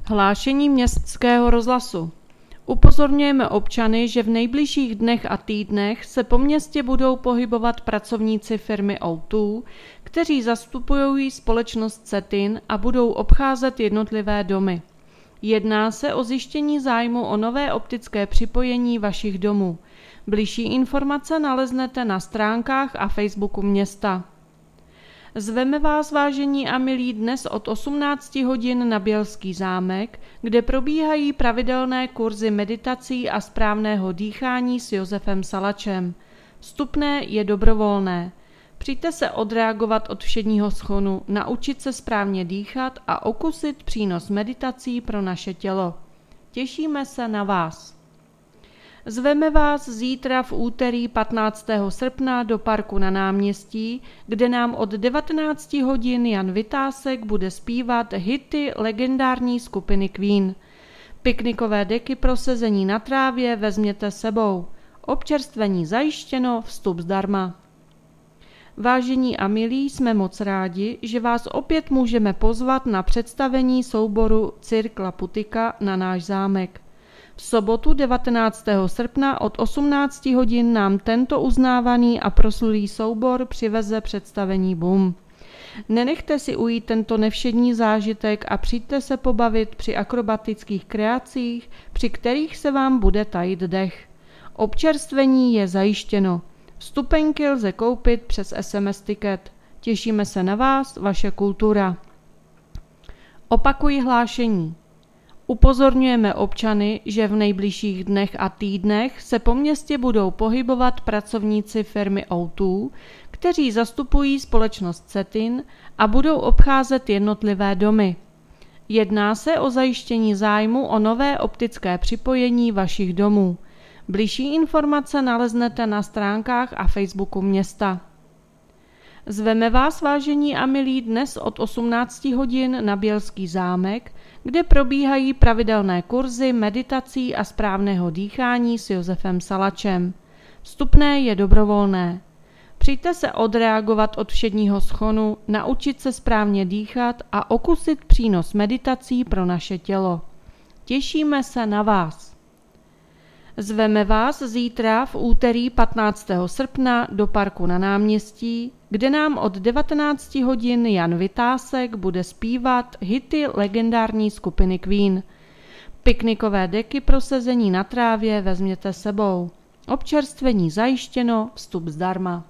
Hlášení Městského rozhlasu. Upozorňujeme občany, že v nejbližších dnech a týdnech se po městě budou pohybovat pracovníci firmy O2, kteří zastupují společnost Cetin a budou obcházet jednotlivé domy. Jedná se o zjištění zájmu o nové optické připojení vašich domů. Bližší informace naleznete na stránkách a Facebooku města. Zveme vás, vážení a milí, dnes od 18 hodin na Bělský zámek, kde probíhají pravidelné kurzy meditací a správného dýchání s Josefem Salačem. Vstupné je dobrovolné. Přijďte se odreagovat od všedního schonu, naučit se správně dýchat a okusit přínos meditací pro naše tělo. Těšíme se na vás. Zveme vás zítra v úterý 15. srpna do parku na Náměstí, kde nám od 19 hodin Jan Vytásek bude zpívat hity legendární skupiny Queen. Piknikové deky pro sezení na trávě vezměte sebou. Občerstvení zajištěno, vstup zdarma. Vážení a milí, jsme moc rádi, že vás opět můžeme pozvat na představení souboru Cirkla Putika na náš zámek. V sobotu 19. srpna od 18 hodin nám tento uznávaný a proslulý soubor přiveze představení BUM. Nenechte si ujít tento nevšední zážitek a přijďte se pobavit při akrobatických kreacích, při kterých se vám bude tajit dech. Občerstvení je zajištěno. Vstupenky lze koupit přes SMS tiket. Těšíme se na vás, vaše kultura. Opakuji hlášení. Upozorňujeme občany, že v nejbližších dnech a týdnech se po městě budou pohybovat pracovníci firmy O2, kteří zastupují společnost Cetin a budou obcházet jednotlivé domy. Jedná se o zajištění zájmu o nové optické připojení vašich domů. Bližší informace naleznete na stránkách a Facebooku města. Zveme vás, vážení a milí, dnes od 18 hodin na Bělský zámek, kde probíhají pravidelné kurzy meditací a správného dýchání s Josefem Salačem. Vstupné je dobrovolné. Přijďte se odreagovat od všedního schonu, naučit se správně dýchat a okusit přínos meditací pro naše tělo. Těšíme se na vás. Zveme vás zítra v úterý 15. srpna do parku na Náměstí, kde nám od 19 hodin Jan Vytásek bude zpívat hity legendární skupiny Queen. Piknikové deky pro sezení na trávě vezměte sebou. Občerstvení zajištěno, vstup zdarma.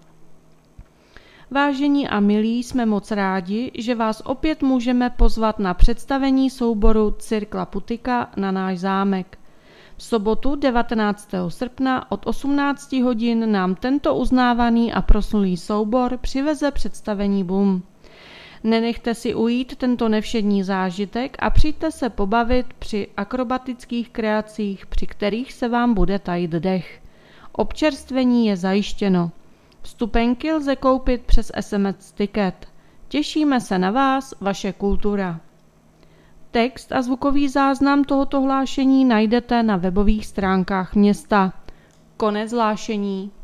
Vážení a milí, jsme moc rádi, že vás opět můžeme pozvat na představení souboru Cirkla Putika na náš zámek. V sobotu 19. srpna od 18 hodin nám tento uznávaný a proslulý soubor přiveze představení BUM. Nenechte si ujít tento nevšední zážitek a přijďte se pobavit při akrobatických kreacích, při kterých se vám bude tajit dech. Občerstvení je zajištěno. Vstupenky lze koupit přes SMS tiket. Těšíme se na vás, vaše kultura. Text a zvukový záznam tohoto hlášení najdete na webových stránkách města. Konec hlášení.